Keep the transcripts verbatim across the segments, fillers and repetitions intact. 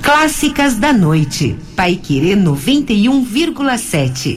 Clássicas da Noite, Paiquerê noventa e um vírgula sete.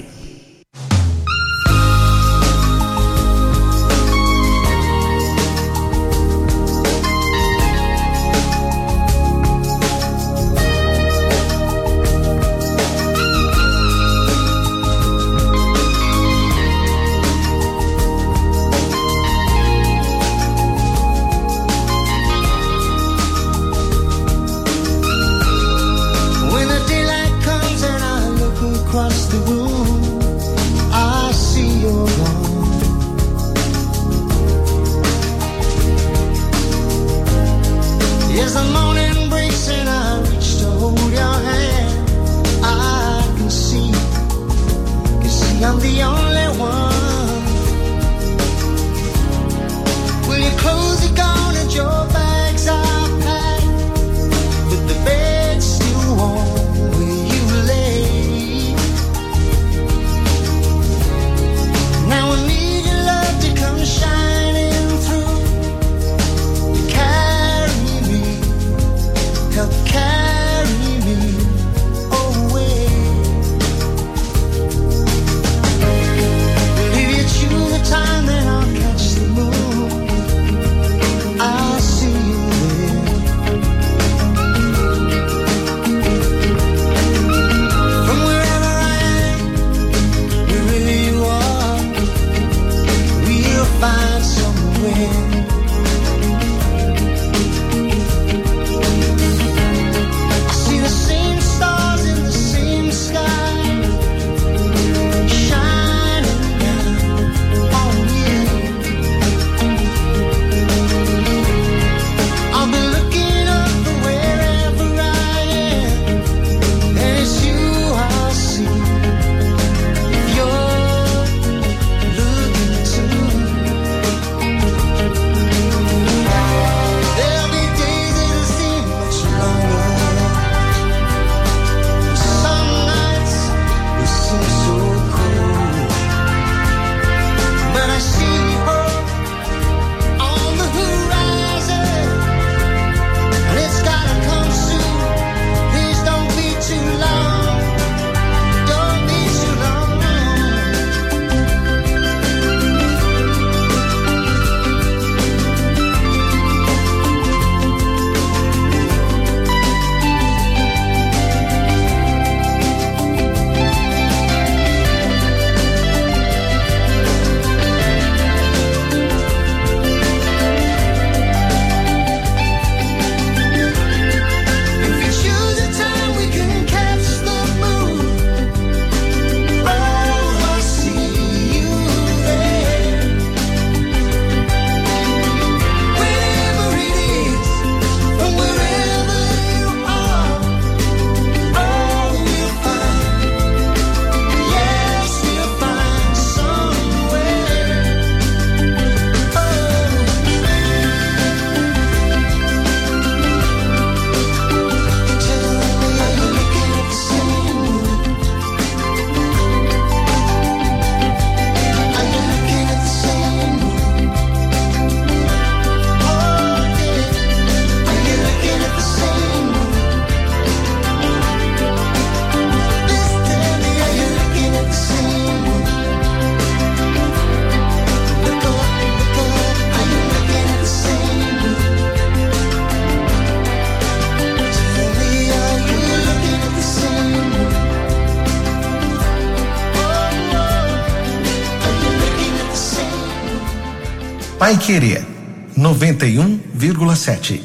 Paiquerê noventa e um vírgula sete.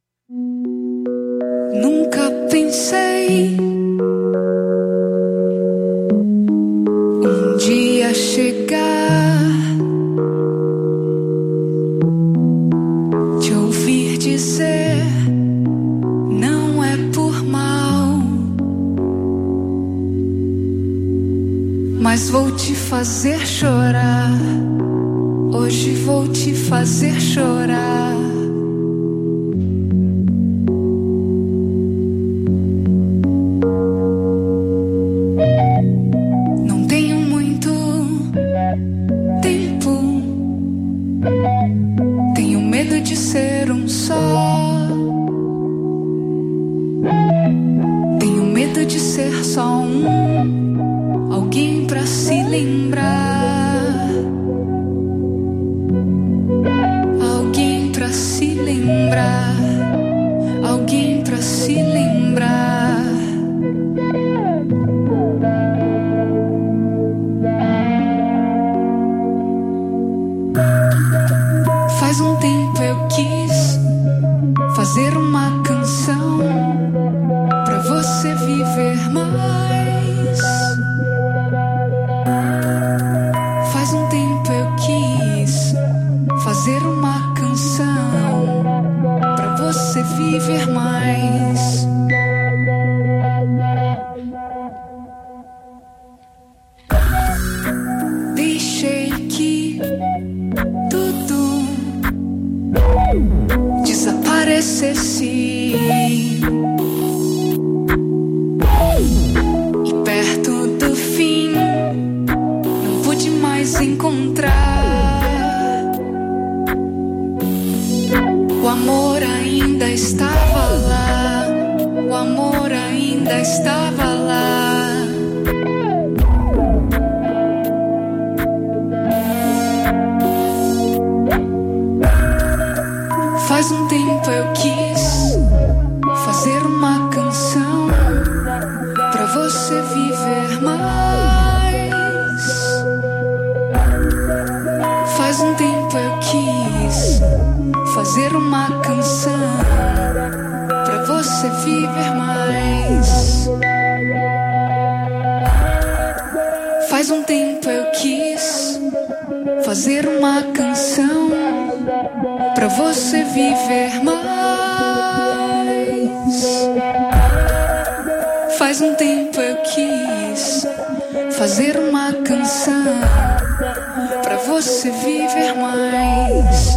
Nunca pensei um dia chegar, te ouvir dizer não é por mal, mas vou te fazer chorar. Hoje vou te fazer chorar. Não tenho muito tempo, tenho medo de ser um só. medo de ser só um, alguém pra se lembrar, alguém pra se lembrar, alguém pra se lembrar. Faz um tempo eu quis fazer uma canção pra você viver mais. Faz um tempo eu quis fazer uma canção pra você viver mais. Deixei que tudo desaparecesse e perto do fim não pude mais encontrar. O amor ainda estava lá, o amor ainda estava lá. Faz um tempo eu quis fazer uma canção pra você viver mais. Faz um tempo eu quis fazer uma canção pra você viver mais. Faz um tempo eu quis fazer uma canção pra você viver mais. Faz um tempo eu quis fazer uma canção pra você viver mais.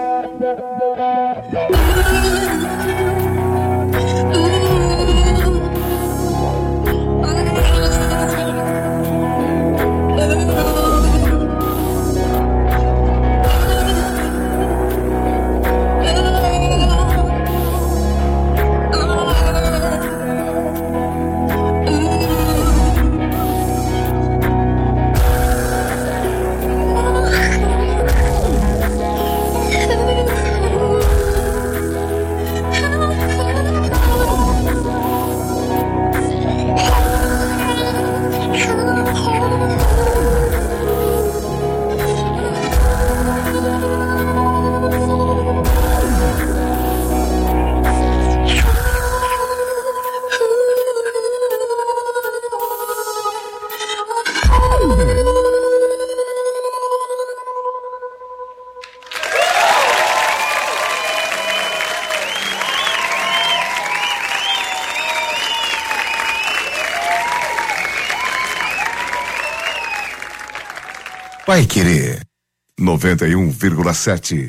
Paiquerê noventa e um vírgula sete.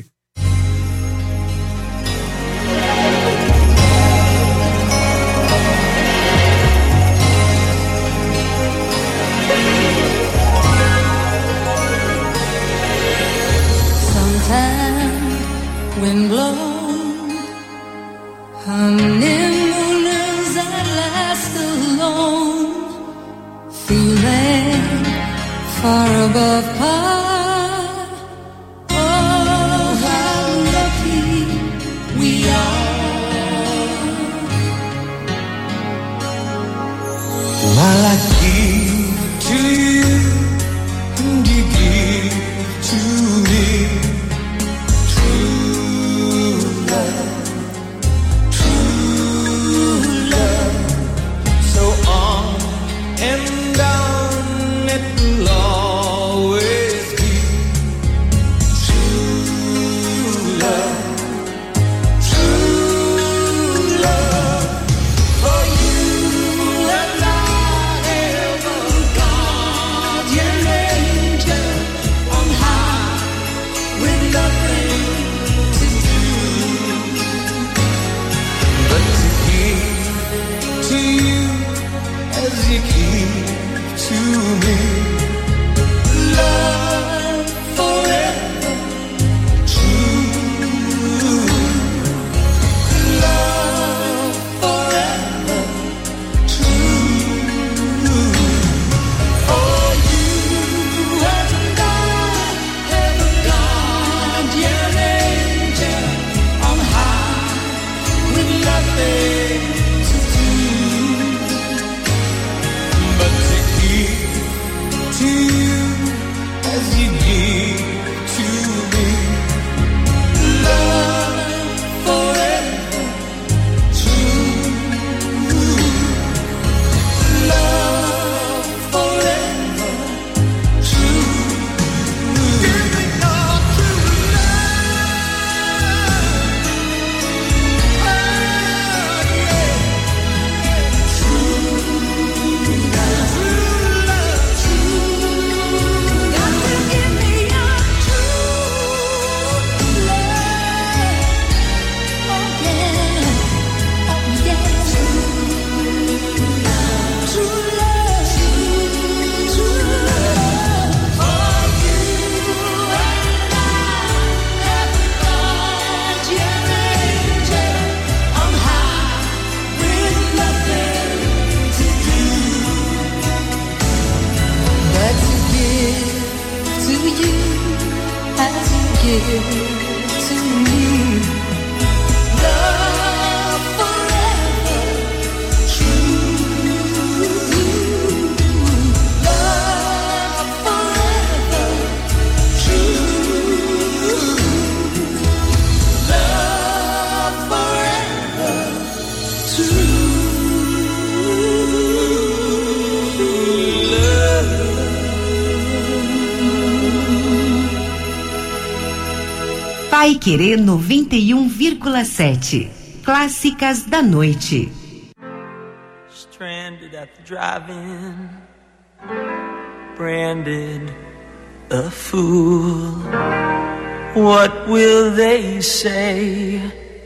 Wind blown, honeymooners at last alone, feeling far above par. Oh, how lucky we are. While I give to you and you give to me. For you and I to me. Love forever true. Love forever true. Love forever true. Paiquerê noventa e um vírgula sete. Clássicas da noite. Stranded at the drive-in, branded a fool. What will they say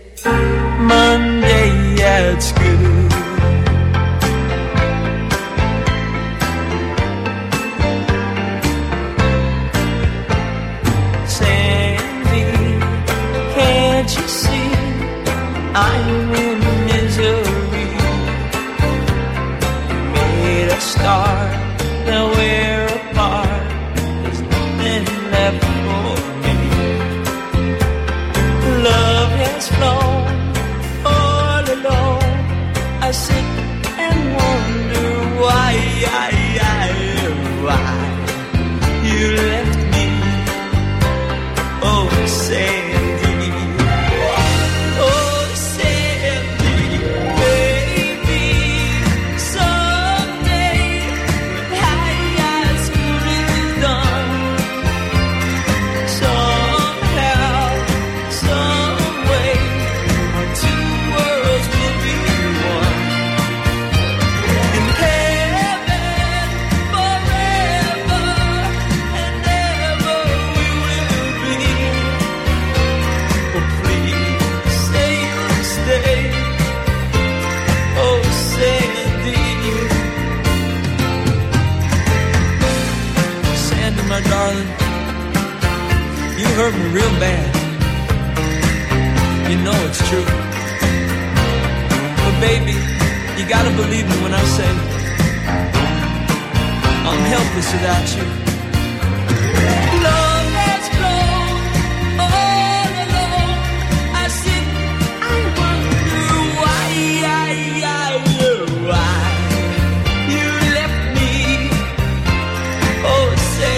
Monday at school? Can't you see I'm in misery? Made a start, now we're apart. There's nothing left for me. Love has flown all alone. I sit and wonder why, why, why you left me. Oh, say darling, you hurt me real bad. You know it's true. But baby, you gotta believe me when I say I'm helpless without you. Love has flown all alone. I sit, I wonder why, why, why you left me. Oh, say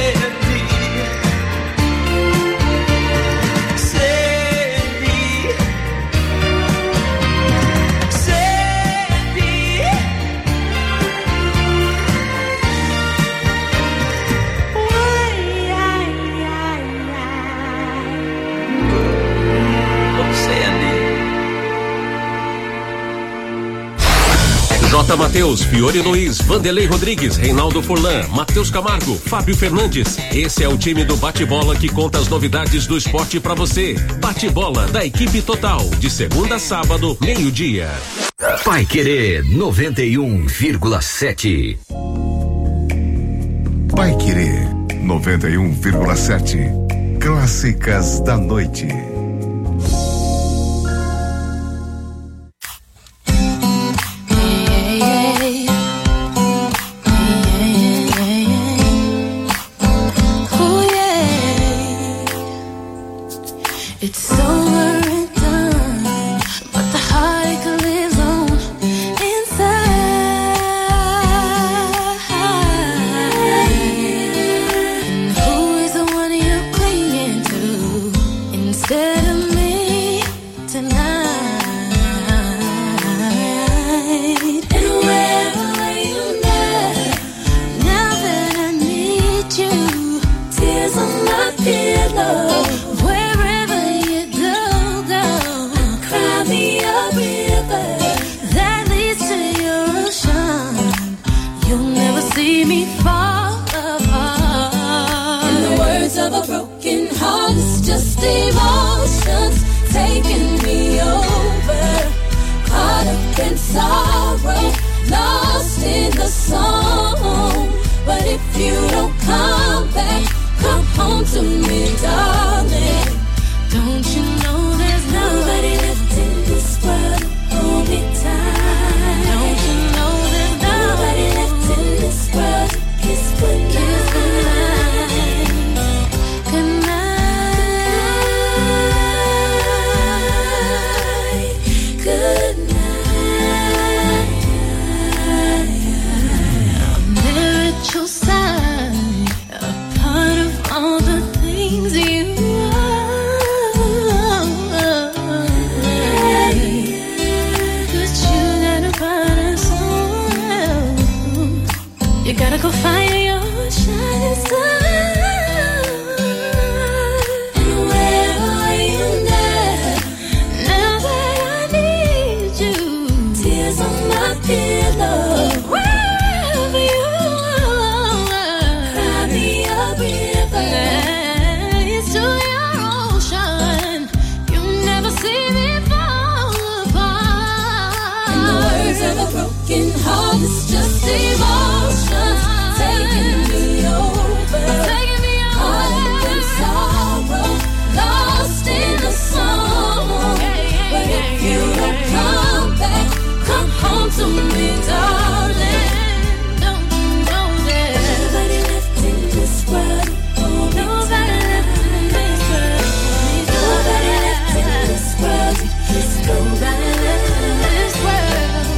J. Mateus, Fiore Luiz, Vanderlei Rodrigues, Reinaldo Furlan, Matheus Camargo, Fábio Fernandes. Esse é o time do Bate-Bola que conta as novidades do esporte pra você. Bate-Bola da equipe total, de segunda a sábado, meio-dia. Paiquerê noventa e um vírgula sete. Paiquerê noventa e um vírgula sete. Clássicas da noite. Good night. special sign, a part of all the things you are. But you gotta find it somewhere else. You gotta go find your shining star. It's just emotion taking me over, taking me over. Caught in sorrow, lost in the song. But if you don't come back, come home to me, darling. Don't you know that nobody left in this world? Nobody left in this world. Nobody left in this world. Nobody left in this world.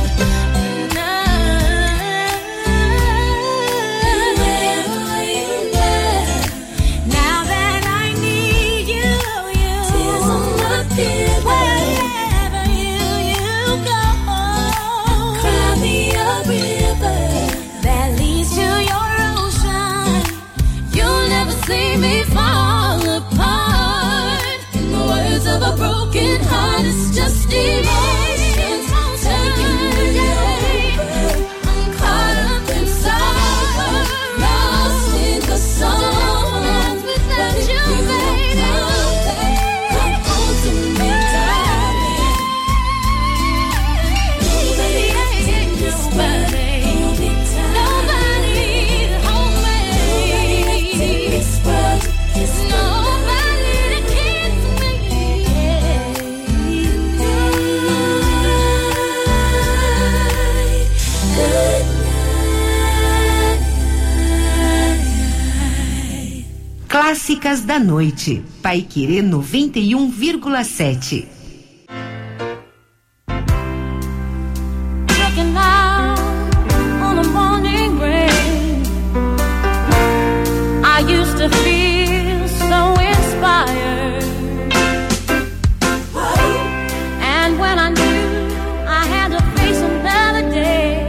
See me fall apart. In the words of a broken heart, it's just emotions taking me over. I'm caught up in sorrow, lost in the songs without you, baby. Come home to me, darling. Nobody left in this world. Clássicas da Noite, Paiquerê noventa e um vírgula sete. Looking out on the morning rain, I used to feel so inspired, and when I knew I had to face another day,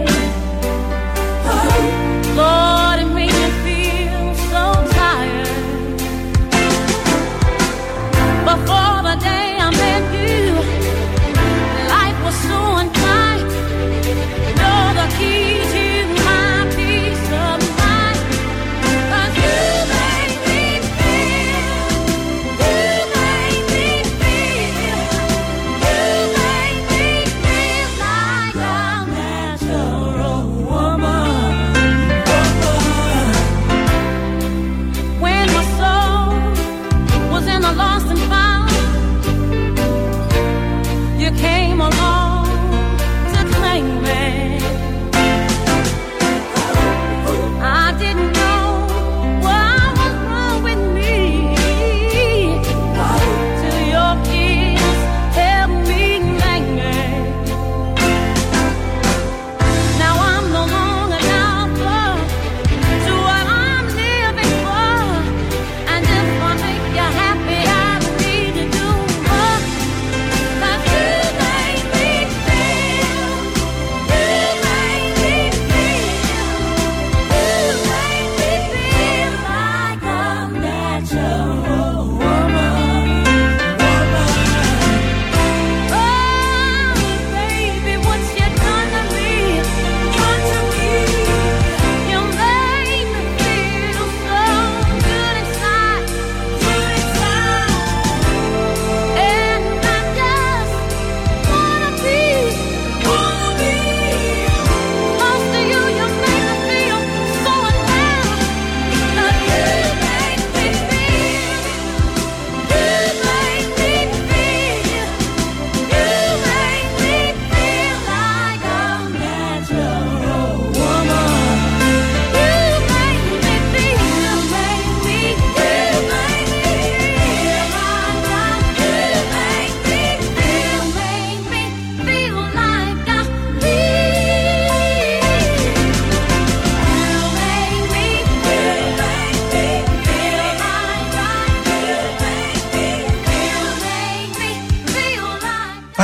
Lord, it made me feel so tired. Before the day I met you,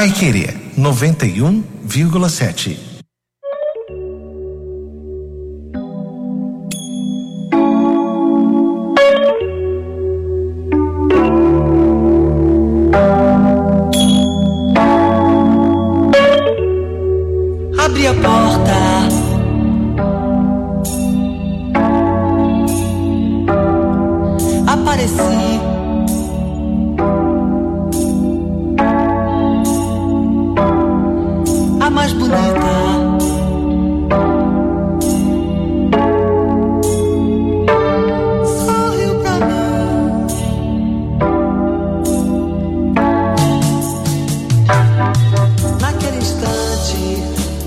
Paiquerê noventa e um vírgula sete. Abri a porta, apareci, a mais bonita. Sorriu pra mim. Naquele instante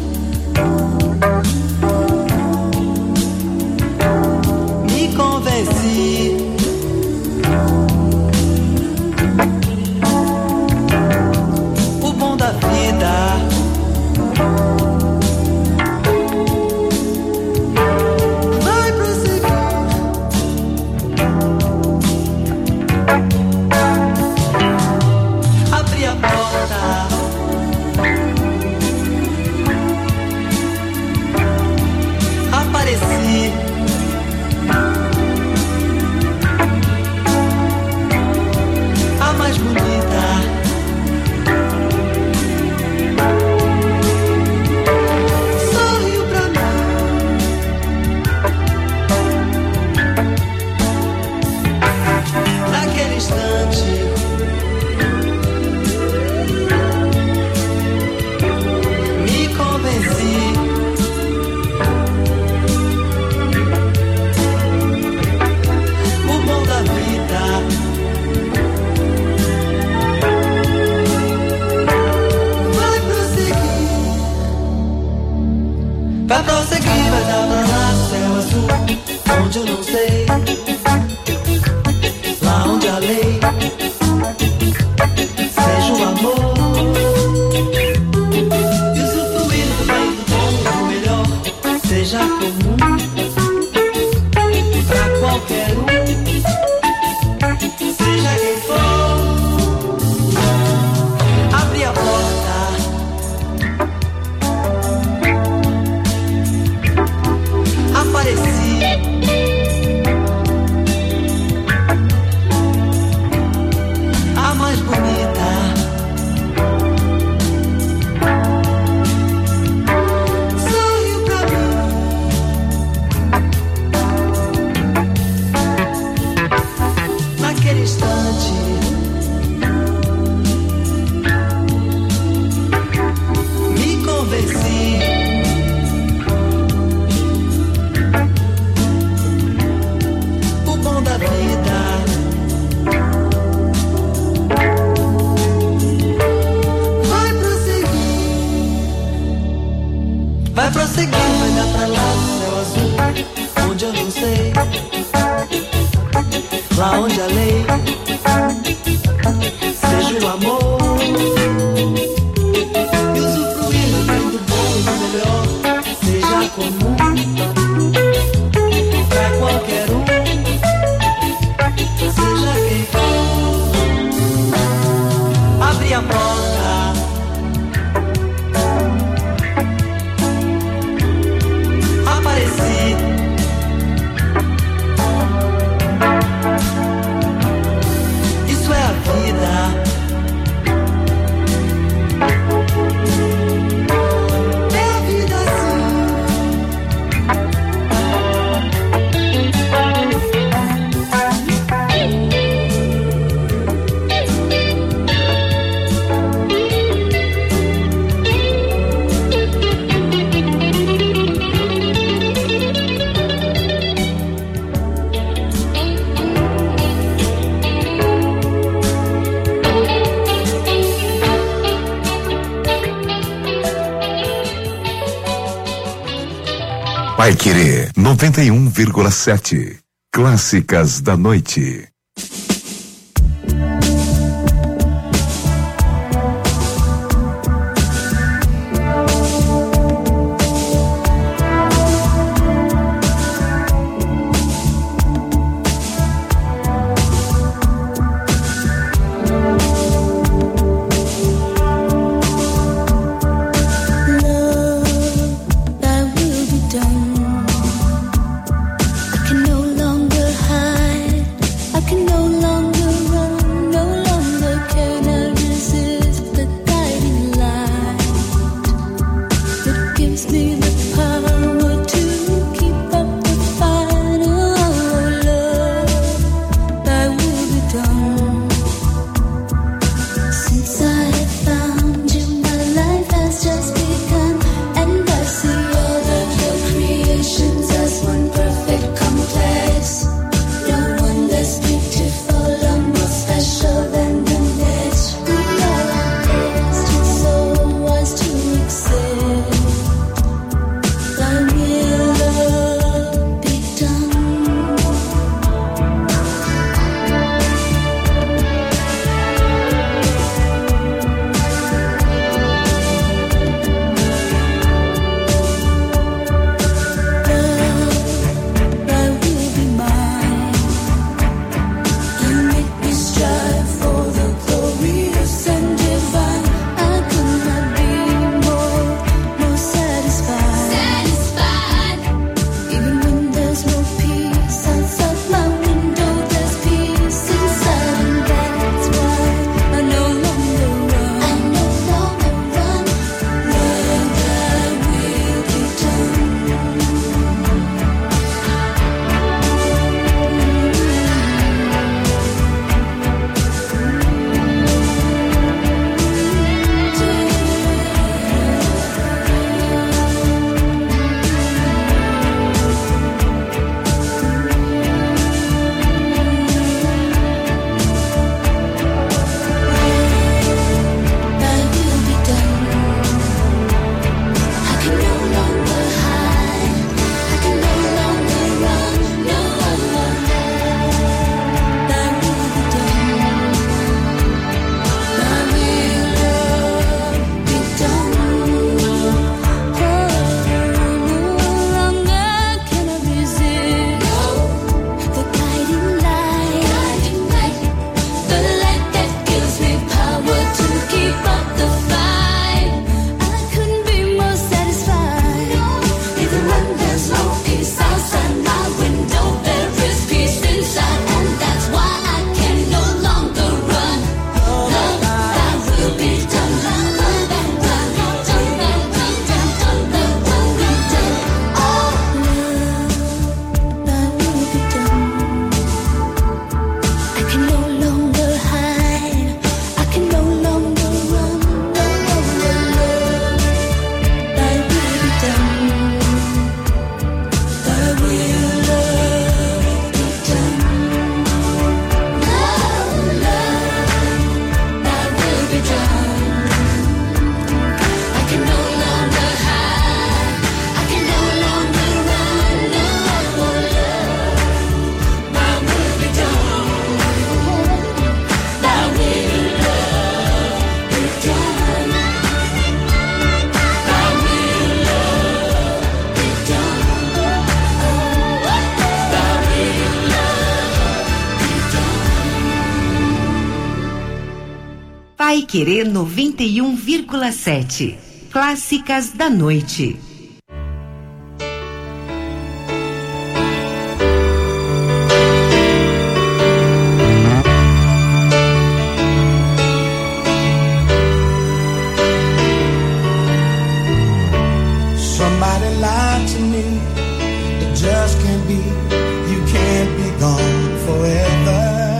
me convenci. O bom da vida vai prosseguir. Abri a porta, apareci, a mais bonita. Sorriu pra mim. Naquele instante me convenci. O bom da vida vai prosseguir. Vai prosseguir, vai dar pra lá, céu azul, onde eu não sei. Lá onde a lei seja o amor. E usufruir do bem, do bom, do melhor, seja comum pra qualquer um, seja quem for. Abri a porta, apareci, a mais bonita. Sorriu pra mim. Naquele instante me convenci. O bom da vida vai prosseguir. Vai prosseguir, vai dar pra lá, céu azul, onde eu não sei. Lá onde a lei seja o amor. E usufruir do bem, do bom e do melhor, seja comum pra qualquer um, seja quem for. Abri a porta, apareci, isso é a vida. É a vida assim. Paiquerê noventa e um vírgula sete. Clássicas da noite. there's no peace outside my window, there is peace inside, and that's why I can no longer run. Love, thy will be done. Love, thy will be done. Thy will be done. Thy will be done. Oh, love, thy will be done. I can no longer hide. I can no longer run. No, no, no, love, thy will be done. Thy will, love, be done. Love, love, thy will be done. I can no longer hide. I can no longer run. No, love, thy will be done. Thy will, love, be done. Thy will, love, be done. Thy will, love, be done. Pai Querer noventa e um vírgula sete. Clássicas da noite. Somebody lied to me. It just can't be. You can't be gone forever.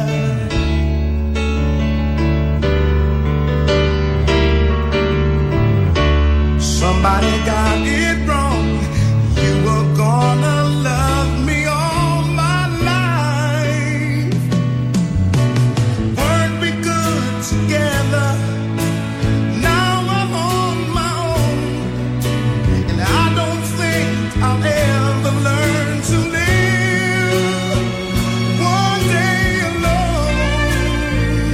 Somebody got it wrong. You were gonna love me all my life. Weren't we good together? Now I'm on my own. And I don't think I'll ever learn to live one day alone.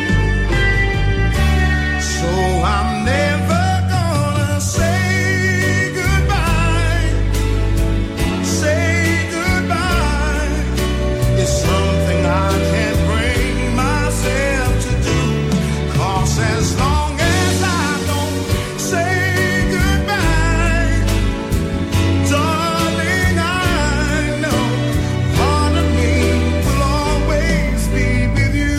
So I'm never gonna say goodbye. Say goodbye. It's something I can't bring myself to do. 'Cause as long as I don't say goodbye, darling, I know part of me will always be with you.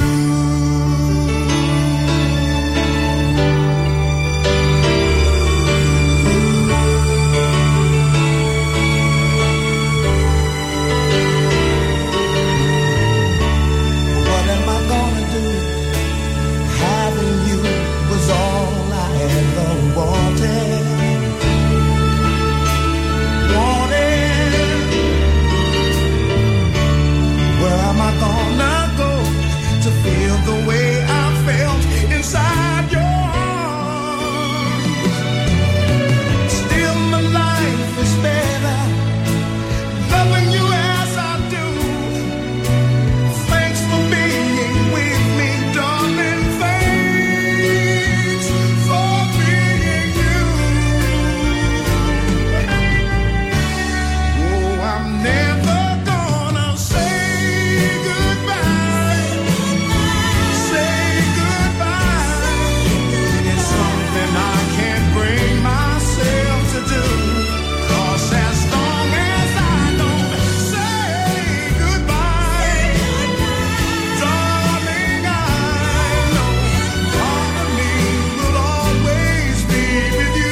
What am I gonna do? Having you was all I ever wanted. Wanted. Where am I gonna go to feel the way I felt inside your arms? Still my life is better loving you as I do. Thanks for being with me, darling. Thanks for being you. Oh, I'm never gonna say goodbye. Say goodbye. It's something I can't bring myself to do. 'Cause as long as I don't say goodbye, darling, I know part of me will always be with you.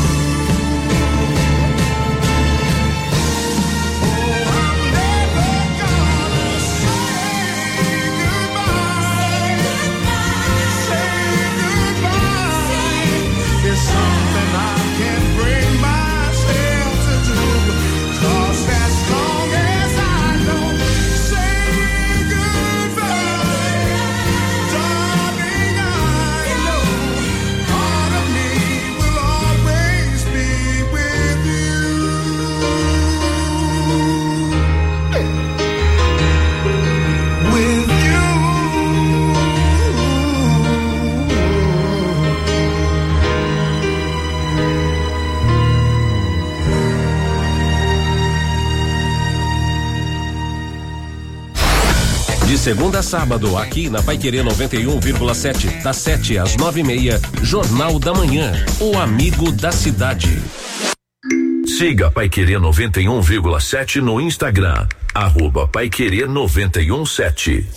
Oh, I'm never gonna say goodbye. Say goodbye. It's something I can't bring myself to do. 'Cause as long as I don't say goodbye, darling, I know part of me will always be with you. With you. De segunda a sábado, aqui na Pai Querer noventa e um vírgula sete, das sete às nove e meia, Jornal da Manhã, o amigo da cidade. Siga Paiquerê noventa e um vírgula sete no Instagram, arroba Paiquerê noventa e um sete.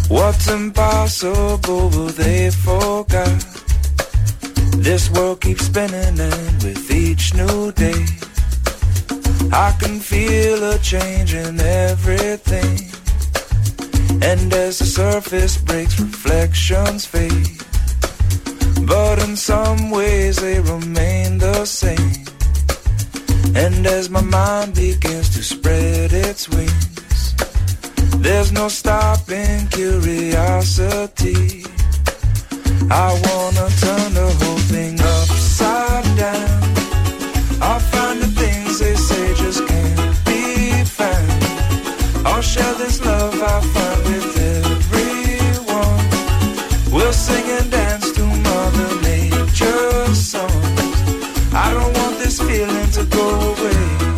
What's impossible, well, they forgot. This world keeps spinning, and with each new day I can feel a change in everything. And as the surface breaks, reflections fade, but in some ways they remain the same. And as my mind begins to spread its wings, there's no stopping curiosity. I wanna turn the whole thing upside down. I'll find the things they say just can't be found. I'll share this love I find with everyone. We'll sing and dance to Mother Nature's songs. I don't want this feeling to go away.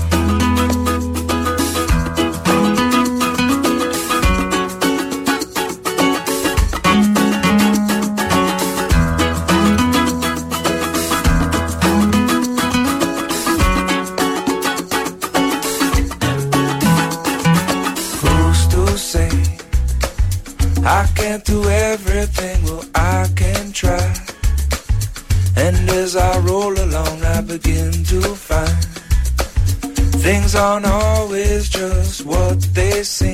I can't do everything, well I can try. And as I roll along I begin to find things aren't always just what they seem.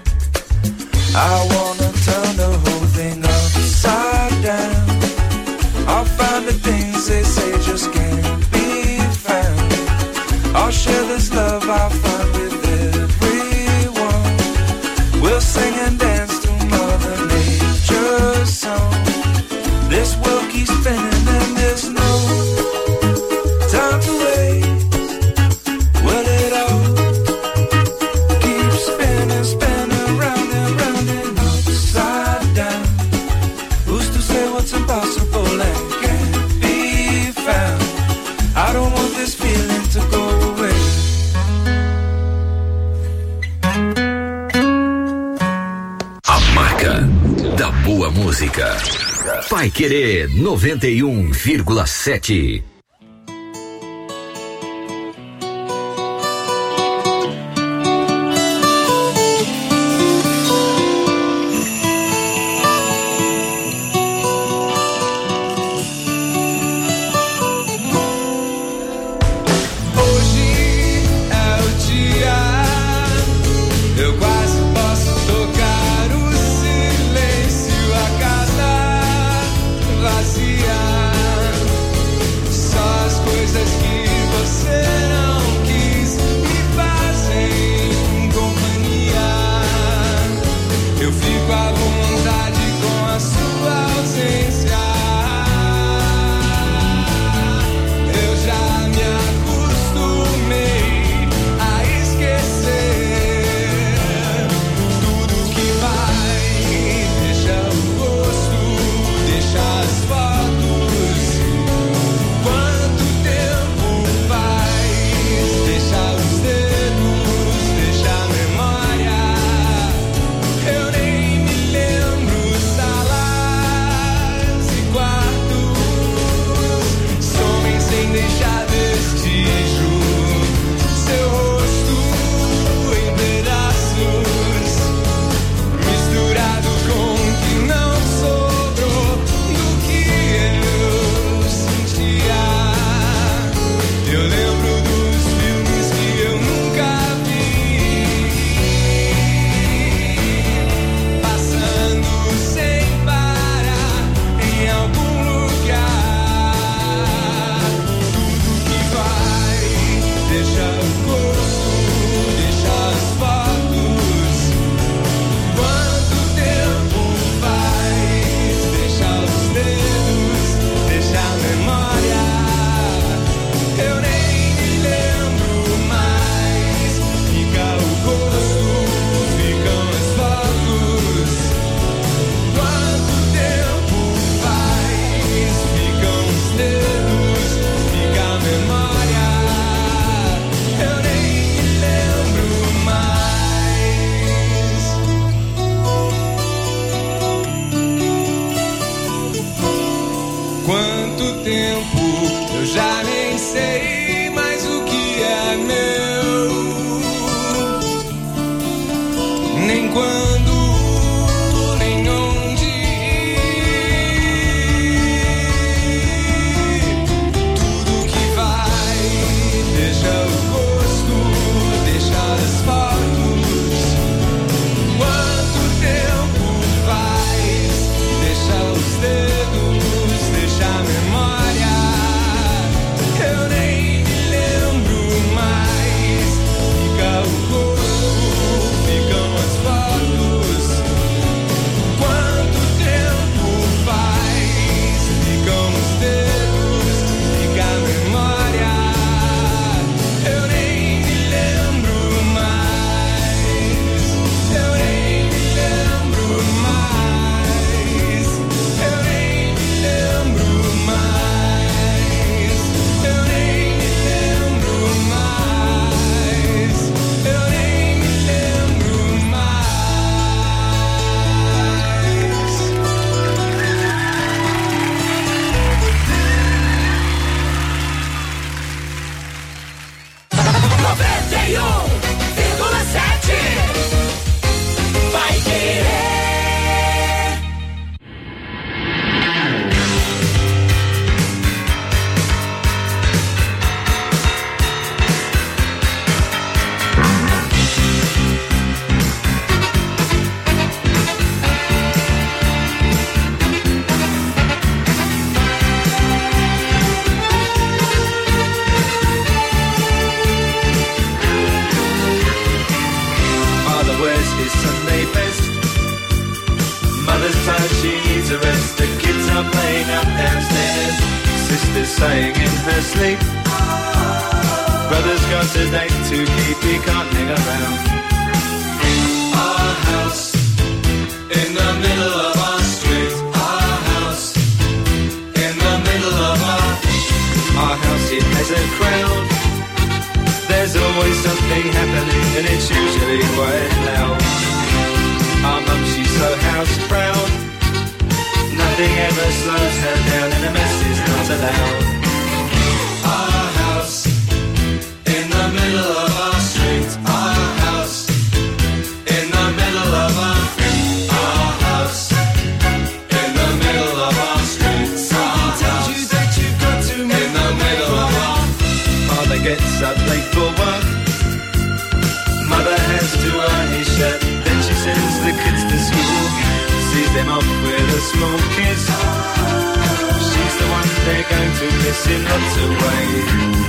I wanna turn the whole thing upside down. I'll find the things they say just can't be found. I'll share this love I find with everyone. We'll sing and dance to Mother Nature's song. This world keeps spinning and there's no time to waste. Well, it all keeps spinning, spinning round and round and upside down. Who's to say what's impossible and can't be found? I don't want this feeling to go away. Da boa música. Vai Querer noventa e um vírgula sete. Nem quando, nem Mother's tired, she needs a rest. The kids are playing up downstairs. Sister's saying in her sleep, brother's got a date to keep, he can't hang around. Our house in the middle of our street. Our house in the middle of our Our house, it has a crowd. There's always something happening and it's usually quite loud. Our mum, she's so house proud. Nothing ever slows her down and a mess is not allowed. Our house in the middle of our street. Our house in the middle of our Our house in the middle of our street. Someone tells you that you've got to in the middle of our Father gets up late for work. Mother has to earn his shirt. Then she sends the kids to school, sees them off with a small kiss. She's the one they're going to miss in lots of ways.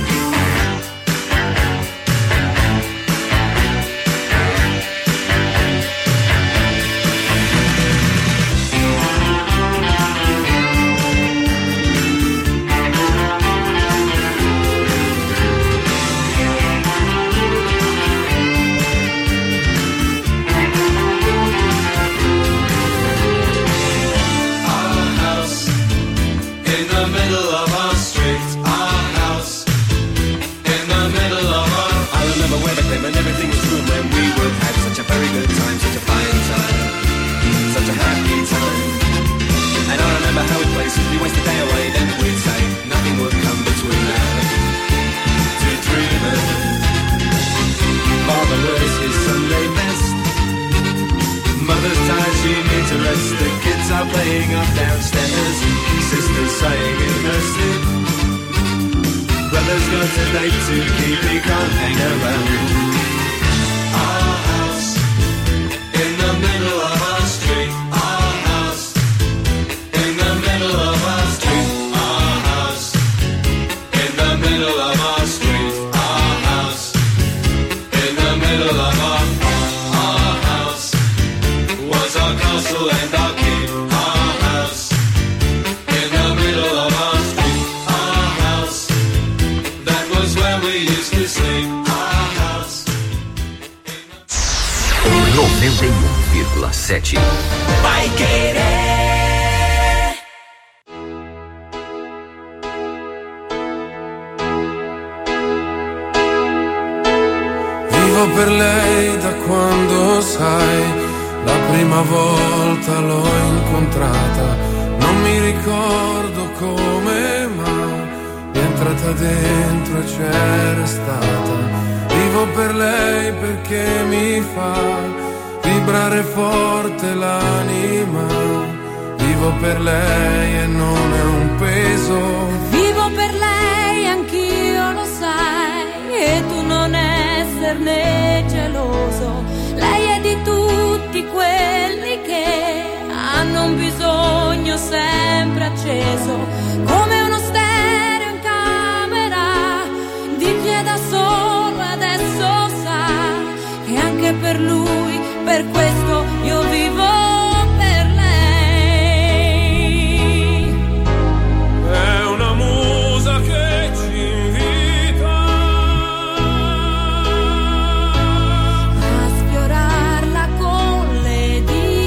And everything was good when we would have such a very good time, such a fine time, such a happy time. And I remember how we'd play, simply waste the day away, then we'd say nothing would come between us to dream of. Father wears his Sunday best. Mother's tired, she needs a rest. The kids are playing up downstairs. Sister's saying in her sleep, brother's got a date to keep, he can't hang around. Our house in the middle of our street. Our house in the middle of our street. Our house in the middle of our street. Our house in the middle of our Our house was our castle and our keep. Our house in the middle of our street. Our house, that was where we used to sleep. Our house. noventa e um vírgula sete. Vai querer. Vivo per lei da quando, sai, la prima volta l'ho incontrata. Non mi ricordo come, ma mi è entrata dentro e c'era stata. Vivo per lei perché mi fa vibrare forte l'anima. Vivo per lei e non è un peso. Vivo per lei, anch'io lo sai, e tu non esserne geloso. Lei è di tutti quelli che hanno un bisogno sempre acceso, come uno stereo in camera di chi è da solo adesso sa che anche per lui, per questo io vivo per lei. È una musa che ci invita a sfiorarla con le dita.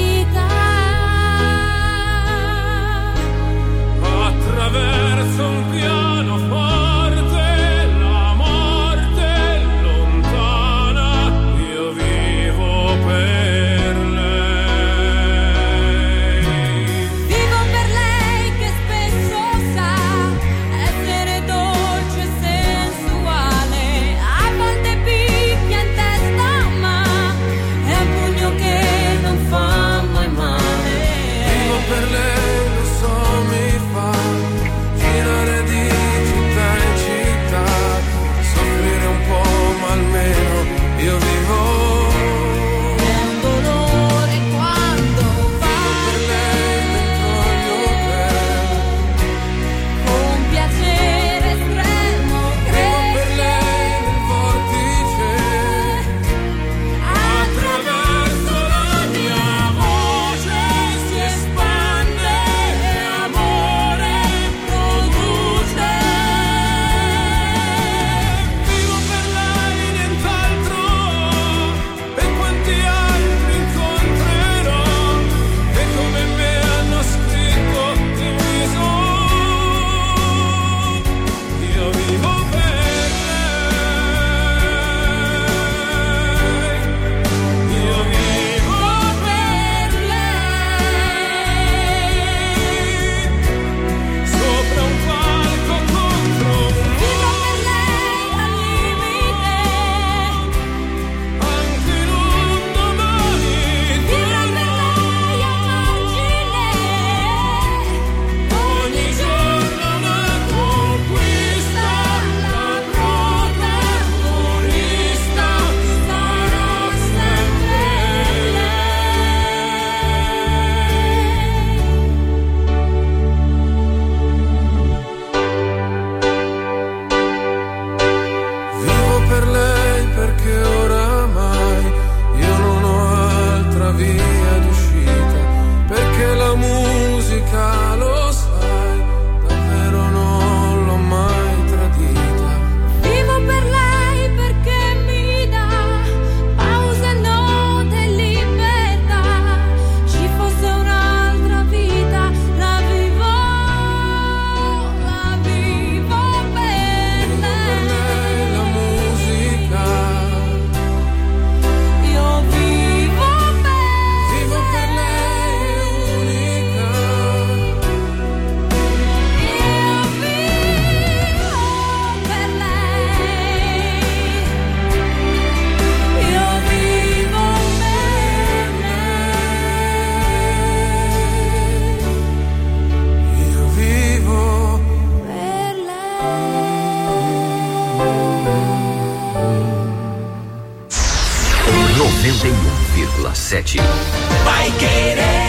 sete. Paiquerê.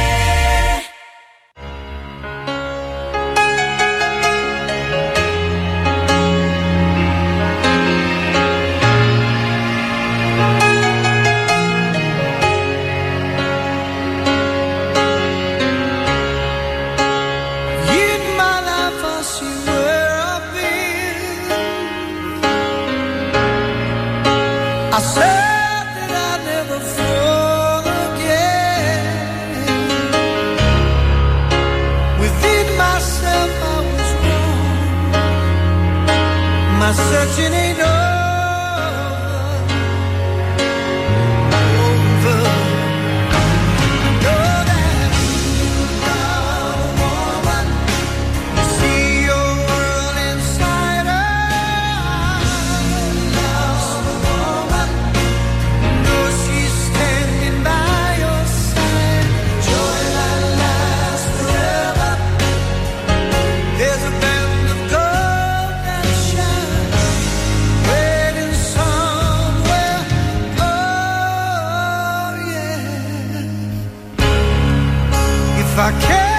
I said that I'd never fall again. Within myself I was wrong. My searching ain't over. Over. I know that you're a woman. You see your world inside her. If I can